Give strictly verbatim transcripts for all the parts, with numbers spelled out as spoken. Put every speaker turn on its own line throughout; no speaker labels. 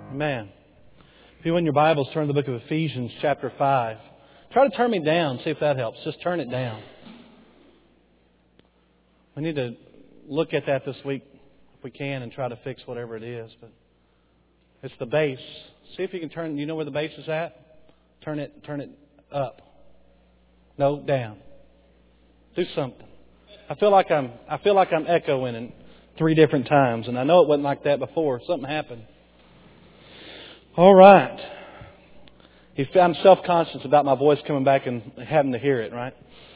Amen. If you in your Bibles, turn to the book of Ephesians chapter five. Try to turn me down, see if that helps. Just turn it down. We need to look at that this week if we can and try to fix whatever it is. But it's the bass. See if you can turn, you know where the bass is at? Turn it, turn it up. No, down. Do something. I feel like I'm, I feel like I'm echoing in three different times, and I know it wasn't like that before. Something happened. All right. I'm self-conscious about my voice coming back and having to hear it, right?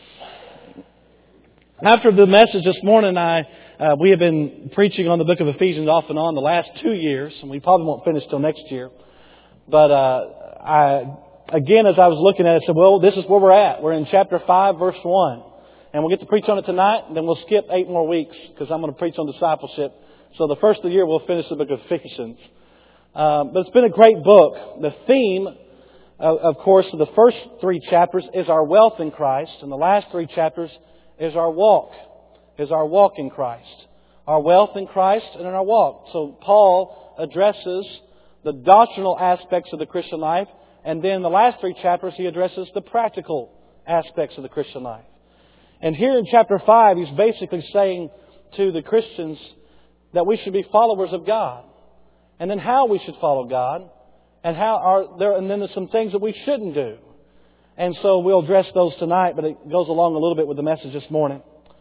After the message this morning, I uh, we have been preaching on the book of Ephesians off and on the last two years, and we probably won't finish till next year. But uh, I, again, as I was looking at it, I said, well, this is where we're at. We're in chapter five, verse one. And we'll get to preach on it tonight, and then we'll skip eight more weeks because I'm going to preach on discipleship. So the first of the year, we'll finish the book of Ephesians. Um, but it's been a great book. The theme, of, of course, of the first three chapters is our wealth in Christ, and the last three chapters is our walk, is our walk in Christ. Our wealth in Christ and in our walk. So Paul addresses the doctrinal aspects of the Christian life, and then in the last three chapters he addresses the practical aspects of the Christian life. And here in chapter five, he's basically saying to the Christians that we should be followers of God. And then how we should follow God. And how are there, and then there's some things that we shouldn't do. And so we'll address those tonight, but it goes along a little bit with the message this morning.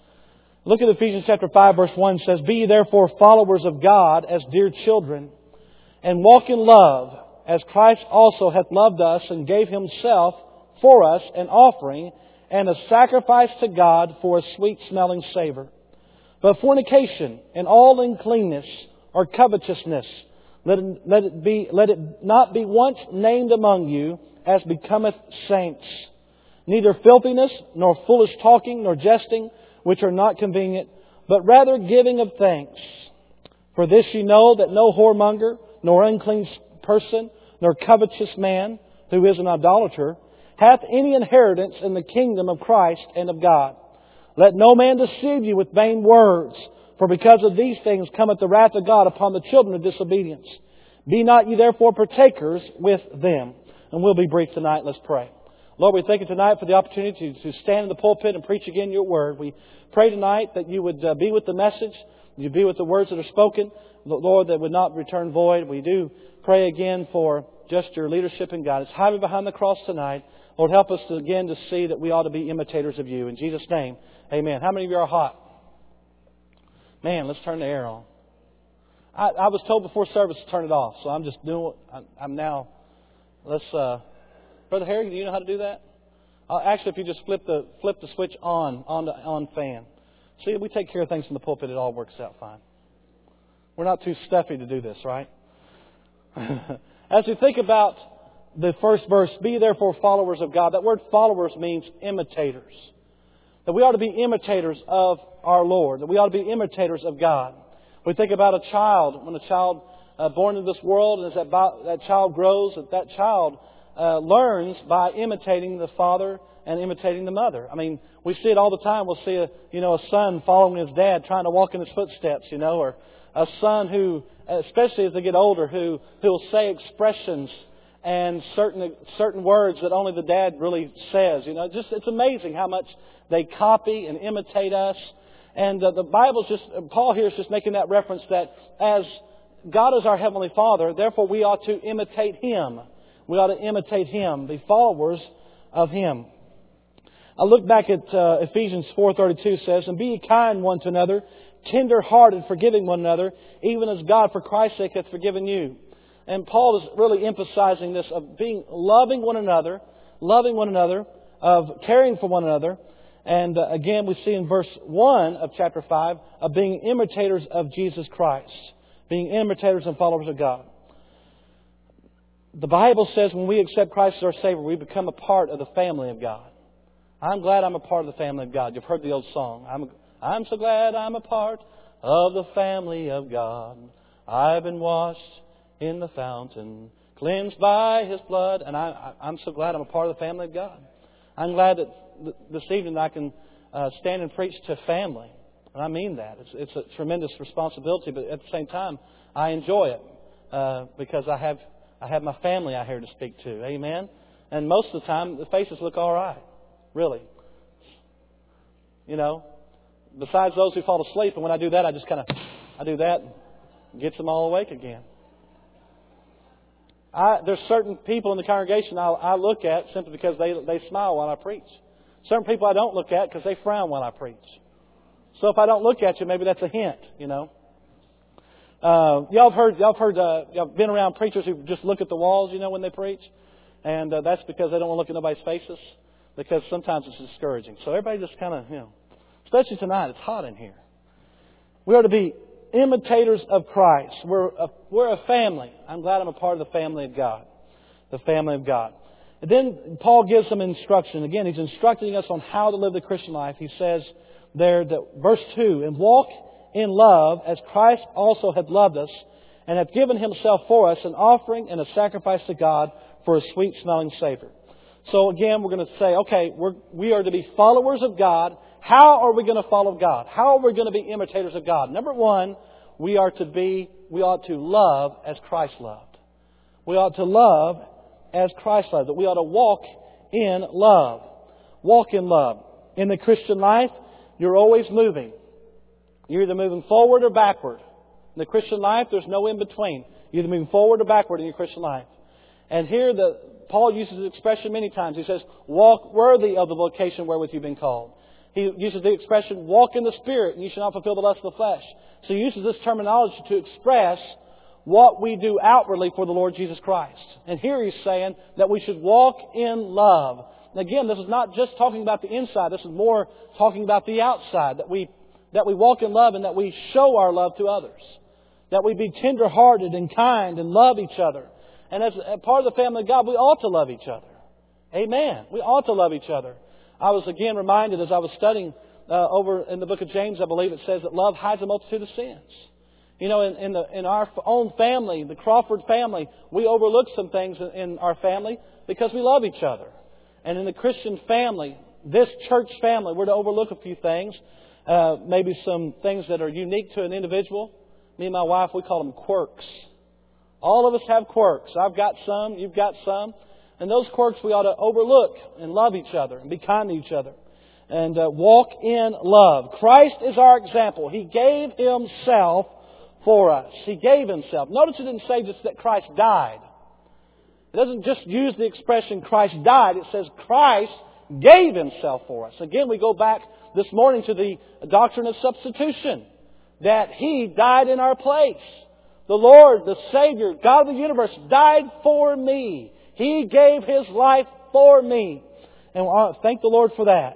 Look at Ephesians chapter five, verse one. It says, "Be ye therefore followers of God as dear children, and walk in love, as Christ also hath loved us, and gave Himself for us an offering, and a sacrifice to God for a sweet-smelling savour. But fornication and all uncleanness or covetousness, let it, let it be, let it not be once named among you, as becometh saints. Neither filthiness, nor foolish talking, nor jesting, which are not convenient, but rather giving of thanks. For this ye know, that no whoremonger, nor unclean person, nor covetous man, who is an idolater, hath any inheritance in the kingdom of Christ and of God. Let no man deceive you with vain words, for because of these things cometh the wrath of God upon the children of disobedience. Be not ye therefore partakers with them." And we'll be brief tonight. Let's pray. Lord, we thank you tonight for the opportunity to stand in the pulpit and preach again your word. We pray tonight that you would uh, be with the message, you be with the words that are spoken, Lord, that would not return void. We do pray again for just your leadership and guidance. Hide me behind the cross tonight. Lord, help us to, again to see that we ought to be imitators of you. In Jesus' name, amen. How many of you are hot? Man, let's turn the air on. I, I was told before service to turn it off, so I'm just doing I'm, I'm now... Let's, uh, Brother Harry, do you know how to do that? Uh, actually, if you just flip the flip the switch on, on the on fan. See, we take care of things in the pulpit, it all works out fine. We're not too stuffy to do this, right? As we think about the first verse, "Be therefore followers of God." That word followers means imitators. That we ought to be imitators of our Lord. That we ought to be imitators of God. We think about a child, when a child Uh, born into this world, and as that, that child grows, that that child uh, learns by imitating the father and imitating the mother. I mean, we see it all the time. We'll see a you know a son following his dad, trying to walk in his footsteps, you know, or a son who, especially as they get older, who who will say expressions and certain certain words that only the dad really says. You know, just it's amazing how much they copy and imitate us. And uh, the Bible's just Paul here is just making that reference that as God is our Heavenly Father, therefore we ought to imitate Him. We ought to imitate Him, be followers of Him. I look back at uh, Ephesians four thirty-two says, "And be ye kind one to another, tender-hearted, forgiving one another, even as God for Christ's sake hath forgiven you." And Paul is really emphasizing this of being loving one another, loving one another, of caring for one another. And uh, again, we see in verse one of chapter five of being imitators of Jesus Christ. Being imitators and followers of God. The Bible says when we accept Christ as our Savior, we become a part of the family of God. I'm glad I'm a part of the family of God. You've heard the old song. I'm, I'm so glad I'm a part of the family of God. I've been washed in the fountain, cleansed by His blood. And I, I'm so glad I'm a part of the family of God. I'm glad that this evening I can uh, stand and preach to family. And I mean that. It's, it's a tremendous responsibility, but at the same time, I enjoy it. uh, because I have I have my family out here to speak to. Amen? And most of the time, the faces look all right. Really. You know, besides those who fall asleep, and when I do that, I just kind of, I do that, and gets them all awake again. I, there's certain people in the congregation I, I look at simply because they they smile while I preach. Certain people I don't look at because they frown while I preach. So if I don't look at you, maybe that's a hint, you know. Uh, y'all have heard, y'all have heard, uh, y'all have been around preachers who just look at the walls, you know, when they preach, and uh, that's because they don't want to look at nobody's faces, because sometimes it's discouraging. So everybody just kind of, you know, especially tonight, it's hot in here. We are to be imitators of Christ. We're a, we're a family. I'm glad I'm a part of the family of God. The family of God. And then Paul gives some instruction. Again, he's instructing us on how to live the Christian life. He says there, that, verse two, and walk in love as Christ also hath loved us and hath given Himself for us, an offering and a sacrifice to God for a sweet-smelling savor. So again, we're going to say, okay, we're, we are to be followers of God. How are we going to follow God? How are we going to be imitators of God? Number one, we are to be, we ought to love as Christ loved. We ought to love as Christ loved. That we ought to walk in love. Walk in love. In the Christian life, you're always moving. You're either moving forward or backward. In the Christian life, there's no in between. You're either moving forward or backward in your Christian life. And here, the Paul uses the expression many times. He says, walk worthy of the vocation wherewith you've been called. He uses the expression, walk in the Spirit, and you shall not fulfill the lust of the flesh. So he uses this terminology to express what we do outwardly for the Lord Jesus Christ. And here he's saying that we should walk in love. And again, this is not just talking about the inside. This is more talking about the outside. That we that we walk in love and that we show our love to others. That we be tender-hearted and kind and love each other. And as a part of the family of God, we ought to love each other. Amen. We ought to love each other. I was again reminded as I was studying uh, over in the book of James, I believe it says that love hides a multitude of sins. You know, in, in, the, in our own family, the Crawford family, we overlook some things in, in our family because we love each other. And in the Christian family, this church family, we're to overlook a few things. Uh, maybe some things that are unique to an individual. Me and my wife, we call them quirks. All of us have quirks. I've got some, you've got some. And those quirks we ought to overlook and love each other and be kind to each other. And uh, walk in love. Christ is our example. He gave Himself for us. He gave Himself. Notice it didn't say just that Christ died. It doesn't just use the expression Christ died. It says Christ gave Himself for us. Again, we go back this morning to the doctrine of substitution. That He died in our place. The Lord, the Savior, God of the universe, died for me. He gave His life for me. And I thank the Lord for that.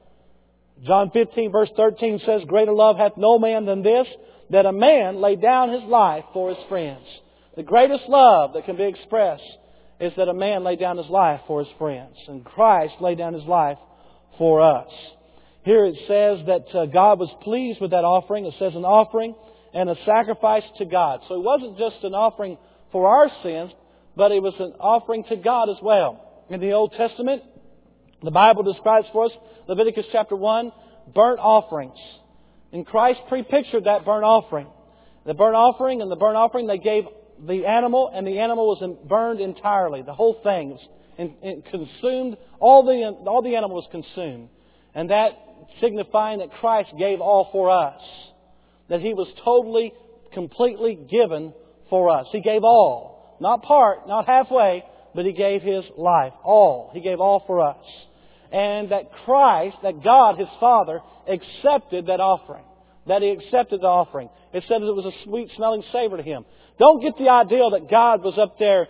John fifteen verse thirteen says, greater love hath no man than this, that a man lay down his life for his friends. The greatest love that can be expressed is that a man lay down his life for his friends. And Christ laid down His life for us. Here it says that uh, God was pleased with that offering. It says an offering and a sacrifice to God. So it wasn't just an offering for our sins, but it was an offering to God as well. In the Old Testament, the Bible describes for us, Leviticus chapter one, burnt offerings. And Christ pre-pictured that burnt offering. The burnt offering and the burnt offering, they gave the animal, and the animal was burned entirely. The whole thing was in, in consumed. All the, all the animal was consumed. And that signifying that Christ gave all for us. That He was totally, completely given for us. He gave all. Not part, not halfway, but He gave His life. All. He gave all for us. And that Christ, that God, His Father, accepted that offering. That He accepted the offering. It said that it was a sweet-smelling savor to Him. Don't get the idea that God was up there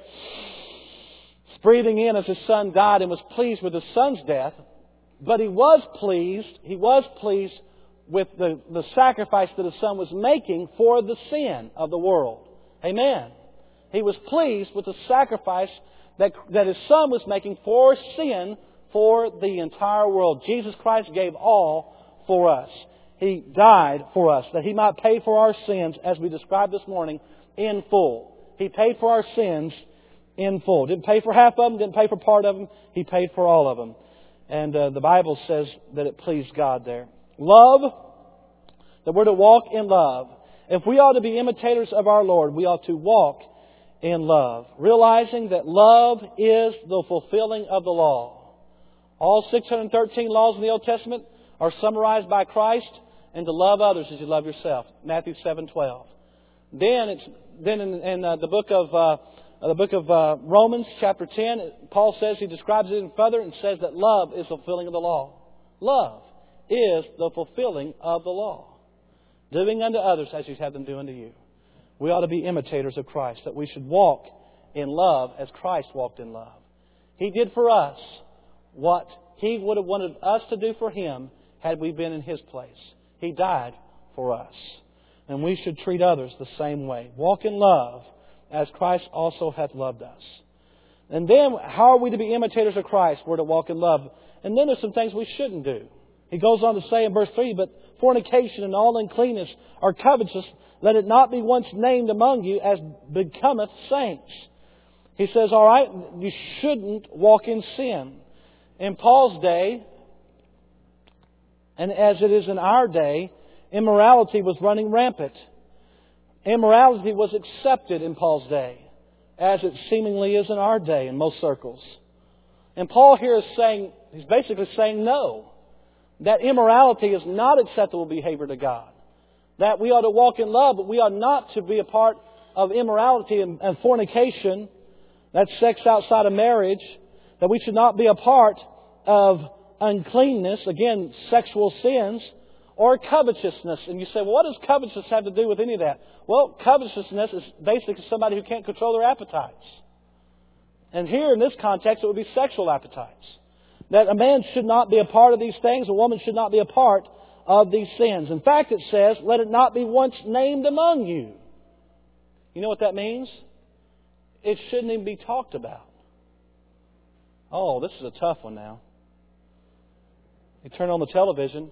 breathing in as His Son died and was pleased with His Son's death. But He was pleased, He was pleased with the, the sacrifice that His Son was making for the sin of the world. Amen. He was pleased with the sacrifice that, that His Son was making for sin for the entire world. Jesus Christ gave all for us. He died for us, that He might pay for our sins, as we described this morning, in full. He paid for our sins in full. Didn't pay for half of them, didn't pay for part of them. He paid for all of them. And uh, the Bible says that it pleased God there. Love, that we're to walk in love. If we ought to be imitators of our Lord, we ought to walk in love, realizing that love is the fulfilling of the law. All six hundred thirteen laws in the Old Testament are summarized by Christ, and to love others as you love yourself. Matthew seven twelve. Then it's then in, in uh, the book of uh, the book of uh, Romans chapter ten, Paul says, he describes it even further and says that love is the fulfilling of the law. Love is the fulfilling of the law. Doing unto others as you have them do unto you. We ought to be imitators of Christ, that we should walk in love as Christ walked in love. He did for us what He would have wanted us to do for Him had we been in His place. He died for us. And we should treat others the same way. Walk in love as Christ also hath loved us. And then, how are we to be imitators of Christ? We're to walk in love. And then there's some things we shouldn't do. He goes on to say in verse three, but fornication and all uncleanness or covetous, let it not be once named among you as becometh saints. He says, all right, you shouldn't walk in sin. In Paul's day, and as it is in our day, immorality was running rampant. Immorality was accepted in Paul's day, as it seemingly is in our day in most circles. And Paul here is saying, he's basically saying no. That immorality is not acceptable behavior to God. That we ought to walk in love, but we ought not to be a part of immorality and, and fornication. That's sex outside of marriage. That we should not be a part of uncleanness, again, sexual sins, or covetousness. And you say, well, what does covetousness have to do with any of that? Well, covetousness is basically somebody who can't control their appetites. And here in this context, it would be sexual appetites. That a man should not be a part of these things, a woman should not be a part of these sins. In fact, it says, let it not be once named among you. You know what that means? It shouldn't even be talked about. Oh, this is a tough one now. You turn on the television.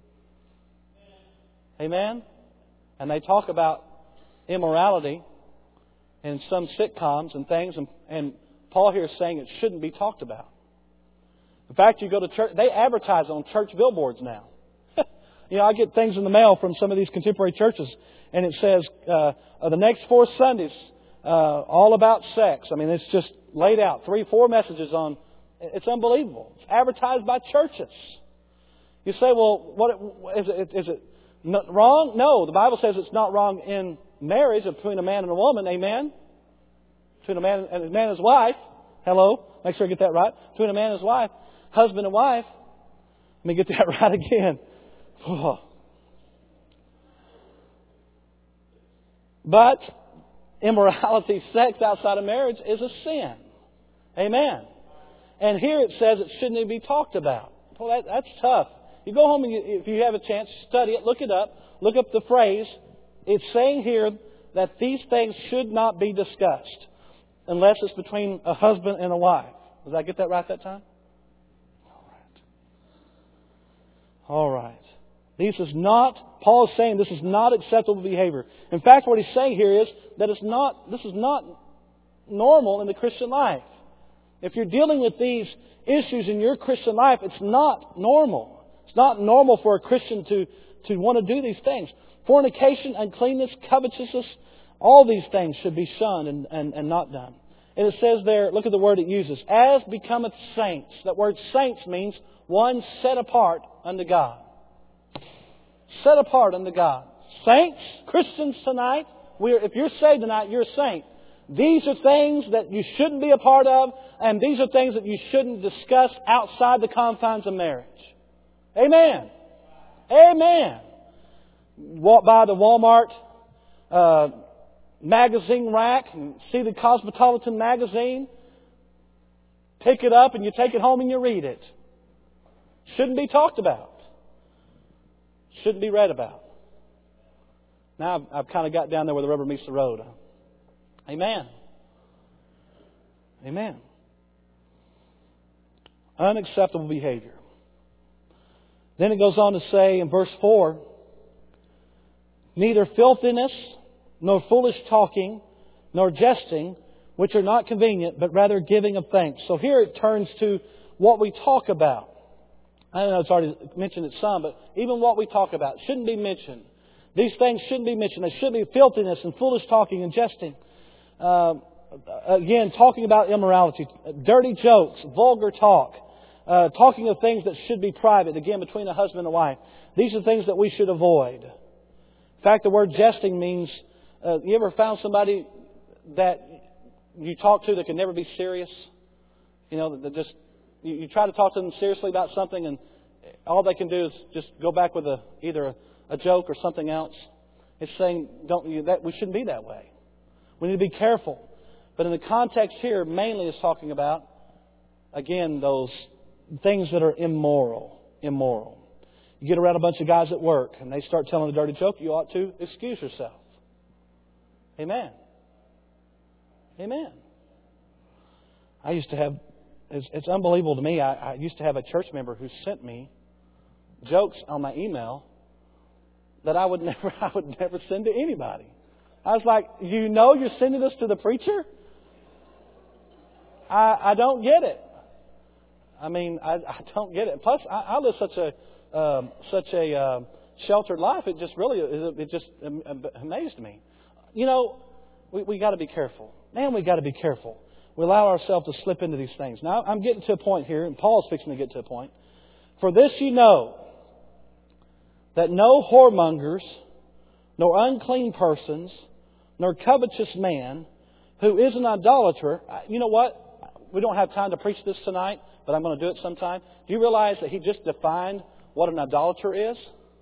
Amen? And they talk about immorality in some sitcoms and things. And, and Paul here is saying it shouldn't be talked about. In fact, you go to church, they advertise on church billboards now. You know, I get things in the mail from some of these contemporary churches, and it says, uh, the next four Sundays, uh, all about sex. I mean, it's just laid out. Three, four messages on. It's unbelievable. It's advertised by churches. You say, well, what is it? Is it wrong? No, the Bible says it's not wrong in marriage between a man and a woman. Amen? Between a man and a man and his wife. Hello? Make sure I get that right. Between a man and his wife. Husband and wife. Let me get that right again. Oh. But immorality, sex outside of marriage is a sin. Amen. And here it says it shouldn't even be talked about. Well, that, that's tough. You go home and you, if you have a chance, study it, look it up, look up the phrase. It's saying here that these things should not be discussed unless it's between a husband and a wife. Did I get that right that time? All right. All right. This is not, Paul is saying this is not acceptable behavior. In fact, what he's saying here is that it's not, this is not normal in the Christian life. If you're dealing with these issues in your Christian life, it's not normal. It's not normal for a Christian to, to want to do these things. Fornication, uncleanness, covetousness, all these things should be shunned and, and, and not done. And it says there, look at the word it uses, as becometh saints. That word saints means one set apart unto God. Set apart unto God. Saints, Christians tonight, we're, if you're saved tonight, you're a saint. These are things that you shouldn't be a part of, and these are things that you shouldn't discuss outside the confines of marriage. Amen. Amen. Walk by the Walmart uh, magazine rack and see the Cosmopolitan magazine. Pick it up and you take it home and you read it. Shouldn't be talked about. Shouldn't be read about. Now I've, I've kind of got down there where the rubber meets the road. Amen. Amen. Unacceptable behavior. Then it goes on to say in verse four, neither filthiness, nor foolish talking, nor jesting, which are not convenient, but rather giving of thanks. So here it turns to what we talk about. I know it's already mentioned it some, but even what we talk about shouldn't be mentioned. These things shouldn't be mentioned. There should be filthiness and foolish talking and jesting. Uh, again, talking about immorality, dirty jokes, vulgar talk, uh, talking of things that should be private, again, between a husband and a wife. These are things that we should avoid. In fact, the word jesting means, uh, you ever found somebody that you talk to that can never be serious? You know, that just, you, you try to talk to them seriously about something and all they can do is just go back with a, either a, a joke or something else. It's saying, don't you, that we shouldn't be that way. We need to be careful. But in the context here, mainly is talking about, again, those things that are immoral. Immoral. You get around a bunch of guys at work and they start telling a dirty joke, you ought to excuse yourself. Amen. Amen. I used to have, it's, it's unbelievable to me, I, I used to have a church member who sent me jokes on my email that I would never, I would never send to anybody. I was like, you know you're sending this to the preacher? I, I don't get it. I mean, I, I don't get it. Plus, I, I live such a um, such a uh, sheltered life. It just really, it just amazed me. You know, we we got to be careful. Man, we got to be careful. We allow ourselves to slip into these things. Now, I'm getting to a point here, and Paul's fixing to get to a point. For this you know, that no whoremongers, nor unclean persons, nor covetous man, who is an idolater. You know what? We don't have time to preach this tonight, but I'm going to do it sometime. Do you realize that he just defined what an idolater is?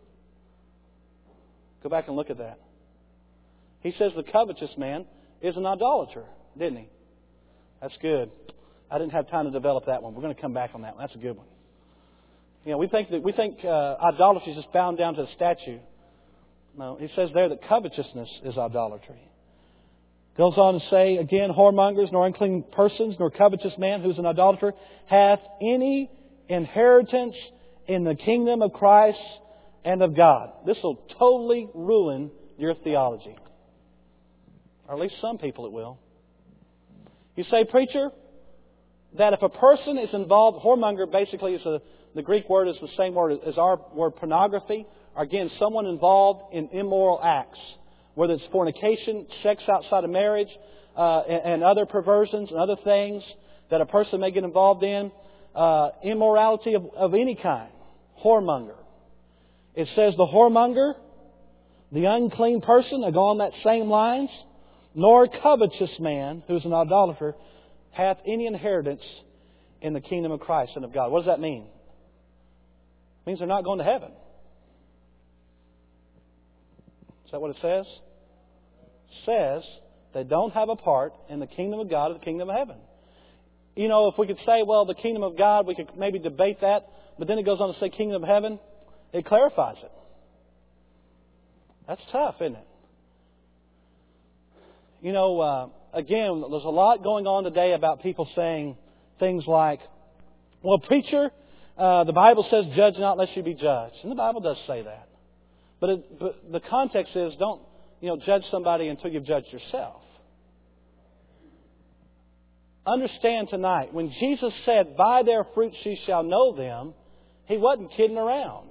Go back and look at that. He says the covetous man is an idolater, didn't he? That's good. I didn't have time to develop that one. We're going to come back on that one. That's a good one. You know, we think that we think uh, idolatry is just bound down to the statue. No, he says there that covetousness is idolatry. Goes on to say, again, whoremongers, nor unclean persons, nor covetous man, who is an idolater, hath any inheritance in the kingdom of Christ and of God. This will totally ruin your theology. Or at least some people it will. You say, preacher, that if a person is involved, whoremonger basically is a, the Greek word is the same word as our word pornography. Or again, someone involved in immoral acts. Whether it's fornication, sex outside of marriage, uh, and, and other perversions and other things that a person may get involved in. Uh, immorality of, of any kind. Whoremonger. It says the whoremonger, the unclean person, along that same lines, nor covetous man, who is an idolater, hath any inheritance in the kingdom of Christ and of God. What does that mean? It means they're not going to heaven. Is that what it says? It says they don't have a part in the kingdom of God or the kingdom of heaven. You know, if we could say, well, the kingdom of God, we could maybe debate that, but then it goes on to say kingdom of heaven. It clarifies it. That's tough, isn't it? You know, uh, again, there's a lot going on today about people saying things like, well, preacher, uh, the Bible says judge not lest you be judged. And the Bible does say that. But, it, but the context is don't, you know, judge somebody until you've judged yourself. Understand tonight, when Jesus said, by their fruits ye shall know them, He wasn't kidding around.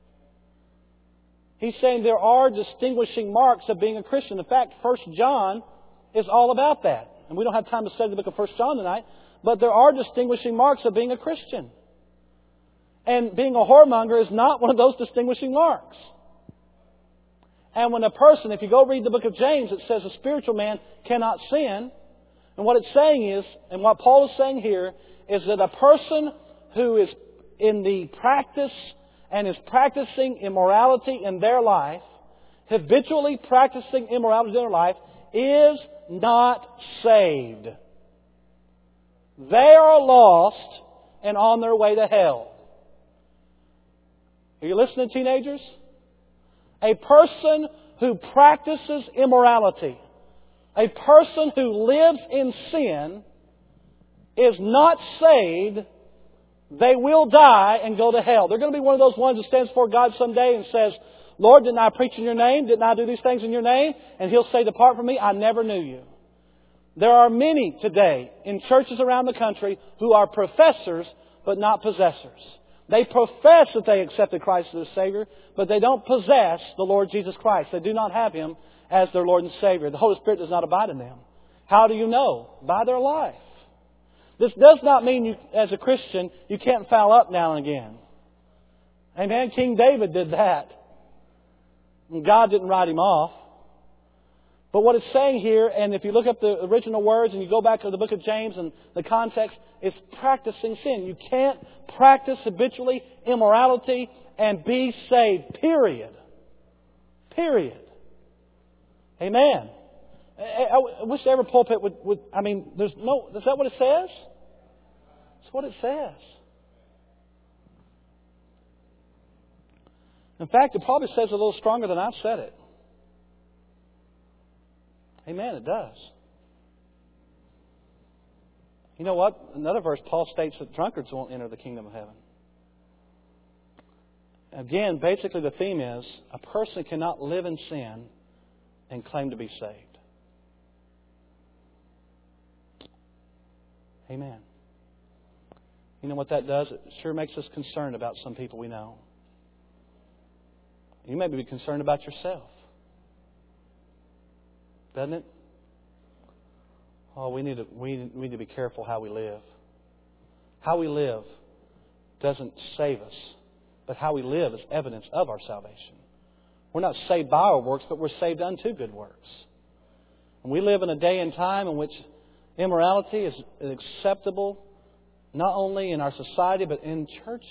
He's saying there are distinguishing marks of being a Christian. In fact, First John is all about that. And we don't have time to study the book of First John tonight, but there are distinguishing marks of being a Christian. And being a whoremonger is not one of those distinguishing marks. And when a person, if you go read the book of James, it says a spiritual man cannot sin. And what it's saying is, and what Paul is saying here, is that a person who is in the practice and is practicing immorality in their life, habitually practicing immorality in their life, is not saved. They are lost and on their way to hell. Are you listening, teenagers? A person who practices immorality, a person who lives in sin, is not saved. They will die and go to hell. They're going to be one of those ones that stands before God someday and says, Lord, didn't I preach in your name? Didn't I do these things in your name? And He'll say, depart from me, I never knew you. There are many today in churches around the country who are professors but not possessors. They profess that they accepted Christ as their Savior, but they don't possess the Lord Jesus Christ. They do not have Him as their Lord and Savior. The Holy Spirit does not abide in them. How do you know? By their life. This does not mean you, as a Christian, you can't foul up now and again. Amen. King David did that. And God didn't write him off. But what it's saying here, and if you look up the original words and you go back to the book of James and the context, it's practicing sin. You can't practice habitually immorality and be saved. Period. Period. Amen. I wish every pulpit would, would, I mean, there's no, is that what it says? That's what it says. In fact, it probably says it a little stronger than I've said it. Amen, it does. You know what? Another verse, Paul states that drunkards won't enter the kingdom of heaven. Again, basically the theme is a person cannot live in sin and claim to be saved. Amen. You know what that does? It sure makes us concerned about some people we know. You may be concerned about yourself. Doesn't it? Oh, we need to we, we need to be careful how we live. How we live doesn't save us, but how we live is evidence of our salvation. We're not saved by our works, but we're saved unto good works. And we live in a day and time in which immorality is acceptable not only in our society, but in churches.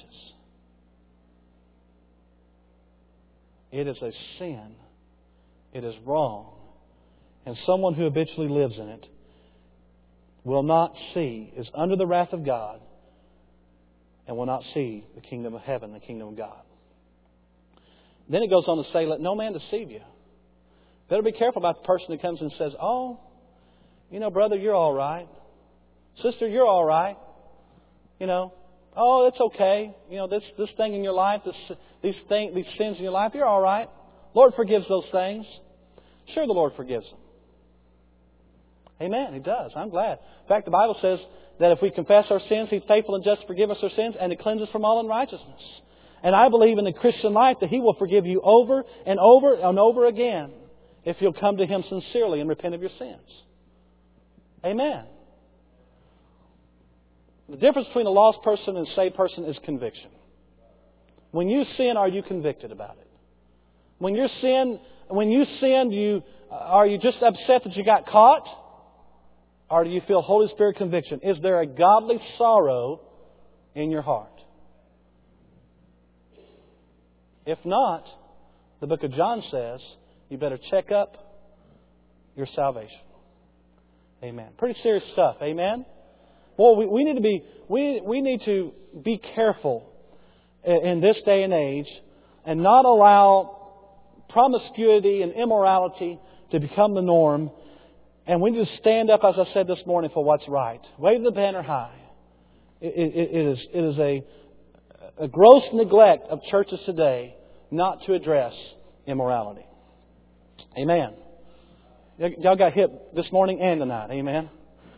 It is a sin. It is wrong. And someone who habitually lives in it will not see, is under the wrath of God, and will not see the kingdom of heaven, the kingdom of God. Then it goes on to say, let no man deceive you. Better be careful about the person who comes and says, oh, you know, brother, you're all right. Sister, you're all right. You know, oh, it's okay. You know, this this thing in your life, this, these thing, these sins in your life, you're all right. Lord forgives those things. Sure, the Lord forgives them. Amen. He does. I'm glad. In fact, the Bible says that if we confess our sins, He's faithful and just to forgive us our sins and to cleanse us from all unrighteousness. And I believe in the Christian life that He will forgive you over and over and over again if you'll come to Him sincerely and repent of your sins. Amen. The difference between a lost person and a saved person is conviction. When you sin, are you convicted about it? When you sin, when you sin, do you are you just upset that you got caught? Or do you feel Holy Spirit conviction? Is there a godly sorrow in your heart? If not, the book of John says you better check up your salvation. Amen. Pretty serious stuff. Amen. Well, we, we need to be we we need to be careful in this day and age and not allow promiscuity and immorality to become the norm. And we need to stand up, as I said this morning, for what's right. Wave the banner high. It, it, it is it is a, a gross neglect of churches today not to address immorality. Amen. Y'all got hit this morning and tonight. Amen.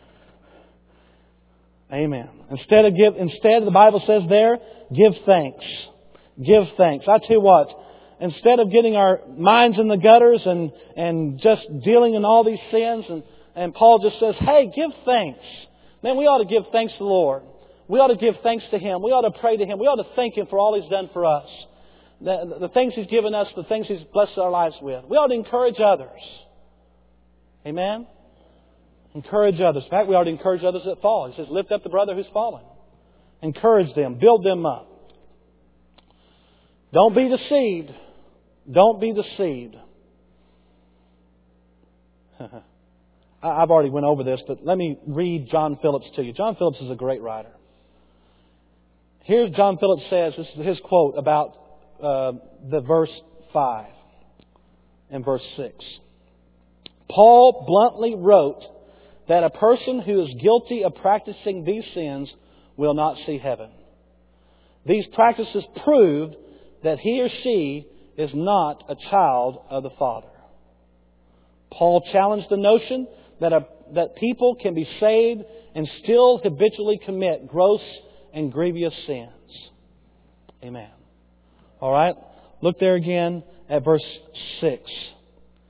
Amen. Instead of give, instead the Bible says there, give thanks. Give thanks. I tell you what, instead of getting our minds in the gutters and, and just dealing in all these sins, and, and Paul just says, hey, give thanks. Man, we ought to give thanks to the Lord. We ought to give thanks to Him. We ought to pray to Him. We ought to thank Him for all He's done for us. The, the things He's given us, the things He's blessed our lives with. We ought to encourage others. Amen? Encourage others. In fact, we ought to encourage others that fall. He says, lift up the brother who's fallen. Encourage them. Build them up. Don't be deceived. Don't be deceived. I've already went over this, but let me read John Phillips to you. John Phillips is a great writer. Here's John Phillips says, this is his quote about uh, the verse five and verse six. Paul bluntly wrote that a person who is guilty of practicing these sins will not see heaven. These practices proved that he or she is not a child of the Father. Paul challenged the notion that, a, that people can be saved and still habitually commit gross and grievous sins. Amen. All right. Look there again at verse six.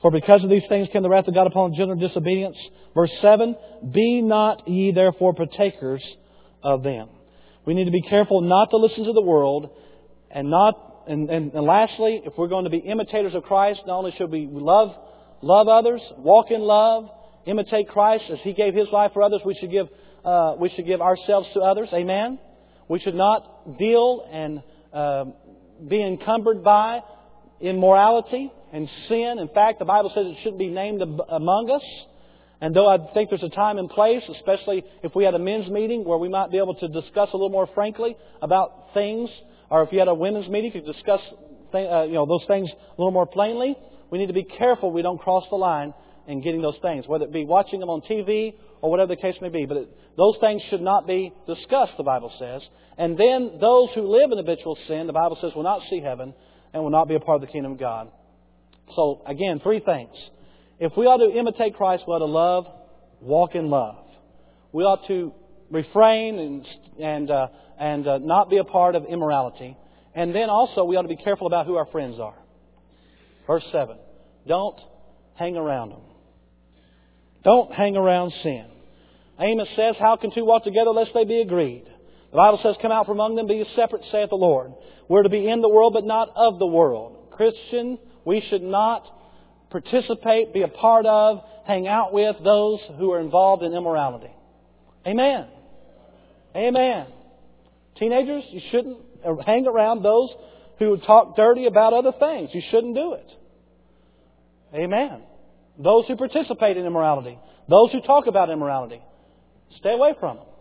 For because of these things came the wrath of God upon the children of disobedience. Verse seven, be not ye therefore partakers of them. We need to be careful not to listen to the world, and not, and, and, and lastly, if we're going to be imitators of Christ, not only should we love, love others, walk in love, imitate Christ as He gave His life for others, we should give, uh, we should give ourselves to others. Amen? We should not deal and uh, be encumbered by immorality and sin. In fact, the Bible says it shouldn't be named among us. And though I think there's a time and place, especially if we had a men's meeting where we might be able to discuss a little more frankly about things, or if you had a women's meeting, you could discuss th- uh, you know, those things a little more plainly, we need to be careful we don't cross the line in getting those things, whether it be watching them on T V or whatever the case may be. But it, those things should not be discussed, the Bible says. And then those who live in habitual sin, the Bible says, will not see heaven and will not be a part of the kingdom of God. So, again, three things. If we ought to imitate Christ, we ought to love, walk in love. We ought to refrain and and uh, and uh, not be a part of immorality. And then also we ought to be careful about who our friends are. Verse seven. Don't hang around them. Don't hang around sin. Amos says, how can two walk together lest they be agreed? The Bible says, come out from among them, be ye separate, saith the Lord. We're to be in the world, but not of the world. Christian, we should not participate, be a part of, hang out with those who are involved in immorality. Amen. Amen. Teenagers, you shouldn't hang around those who talk dirty about other things. You shouldn't do it. Amen. Those who participate in immorality, those who talk about immorality, stay away from them.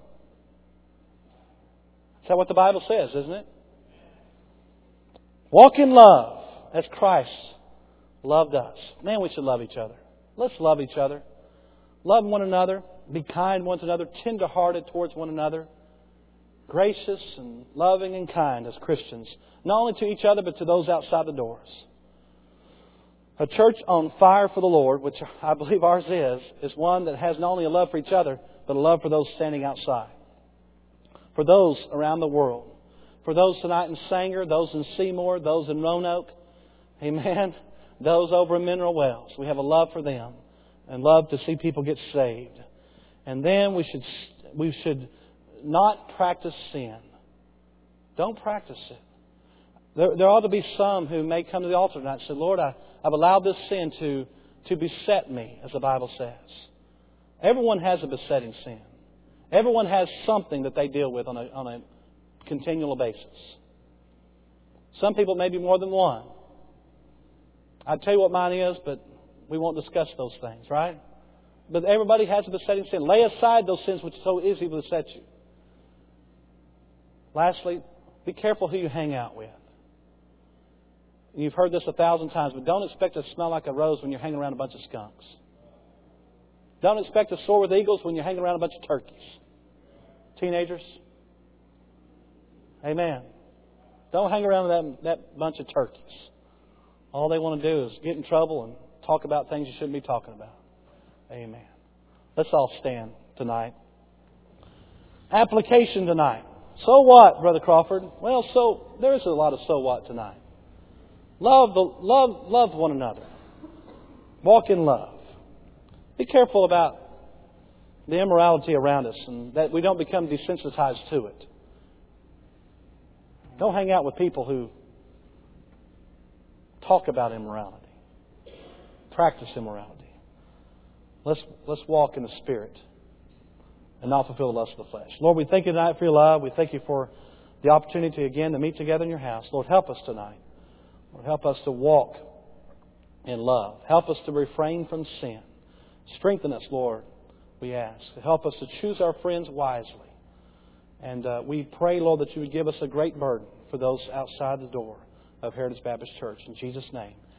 Is that what the Bible says, isn't it? Walk in love as Christ loved us. Man, we should love each other. Let's love each other. Love one another. Be kind one to another. Tender-hearted towards one another. Gracious and loving and kind as Christians. Not only to each other, but to those outside the doors. A church on fire for the Lord, which I believe ours is, is one that has not only a love for each other, but a love for those standing outside. For those around the world. For those tonight in Sanger, those in Seymour, those in Roanoke. Amen. Those over in Mineral Wells. We have a love for them. And love to see people get saved. And then we should we should not practice sin. Don't practice it. There, there ought to be some who may come to the altar tonight and say, Lord, I, I've allowed this sin to, to beset me, as the Bible says. Everyone has a besetting sin. Everyone has something that they deal with on a, on a continual basis. Some people maybe more than one. I'd tell you what mine is, but we won't discuss those things, right? But everybody has a besetting sin. Lay aside those sins which so easily beset you. Lastly, be careful who you hang out with. You've heard this a thousand times, but don't expect to smell like a rose when you're hanging around a bunch of skunks. Don't expect to soar with eagles when you're hanging around a bunch of turkeys. Teenagers. Amen. Don't hang around with that, that bunch of turkeys. All they want to do is get in trouble and talk about things you shouldn't be talking about. Amen. Let's all stand tonight. Application tonight. So what, Brother Crawford? Well, so there is a lot of so what tonight. Love the love love one another. Walk in love. Be careful about the immorality around us and that we don't become desensitized to it. Don't hang out with people who talk about immorality. Practice immorality. Let's let's walk in the Spirit and not fulfill the lust of the flesh. Lord, we thank you tonight for your love. We thank you for the opportunity again to meet together in your house. Lord, help us tonight. Lord, help us to walk in love. Help us to refrain from sin. Strengthen us, Lord, we ask. Help us to choose our friends wisely. And uh, we pray, Lord, that you would give us a great burden for those outside the door of Heritage Baptist Church. In Jesus' name.